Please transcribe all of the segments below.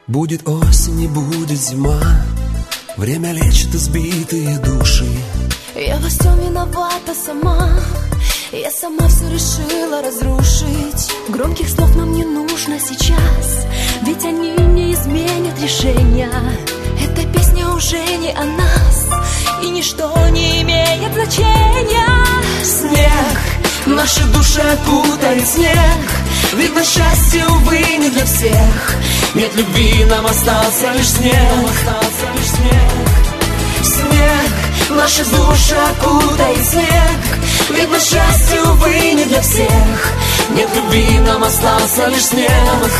Будет осень и будет зима, время лечит избитые души. Я во всем виновата сама, я сама все решила разрушить. Громких слов нам не нужно сейчас, ведь они не изменят решения. Эта песня уже не о нас, и ничто не имеет значения. Снег, наши души окутает снег. Видно, счастье, увы, не для всех. Нет любви, нам остался лишь снег. Снег, наши души окутает снег. Видно, счастье, увы, не для всех. Нет любви, нам остался лишь снег.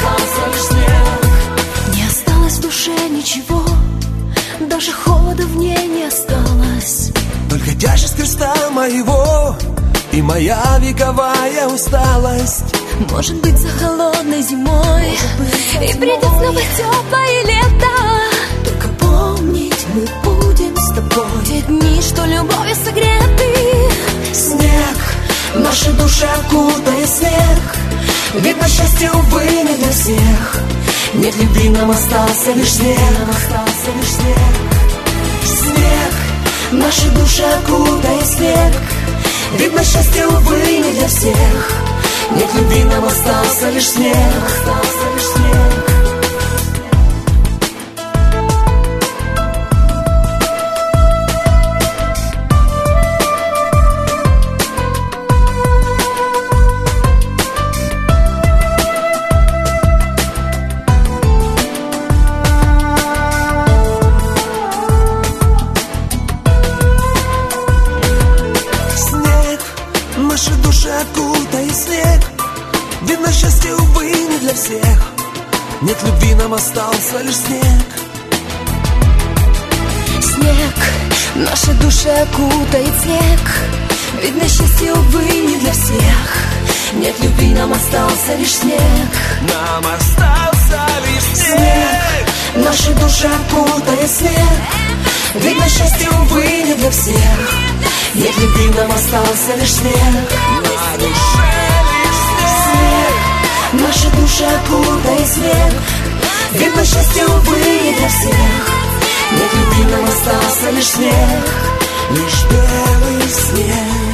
Не осталось в душе ничего, даже холода в ней не осталось. Только тяжесть креста моего и моя вековая усталость. Может быть, за холодной зимой и придет снова теплое лето. Только помнить мы будем с тобой те дни, что любовью согреты. Снег, наши души окутает снег. Видно, счастье, увы, не для всех. Нет любви, нам остался лишь снег. Снег, наши души окутает снег. Видно, счастье, увы, не для всех. Нет любви, нам остался лишь снег. Наши души окутает снег. Видно, счастье, увы, не для всех. Нет любви, нам остался лишь снег. Снег, наши души окутает снег. Видно, счастье, увы, не для всех. Нет любви, нам остался лишь снег. Нам остался лишь снег. Наши души окутает снег. Видно, счастье, увы, не для всех. Нет любви, нам остался лишь снег. На душе лишь снег. Наши души окутает снег. Видно, счастье, увы, не для всех. Нет любви, нам остался лишь снег. Лишь белый снег.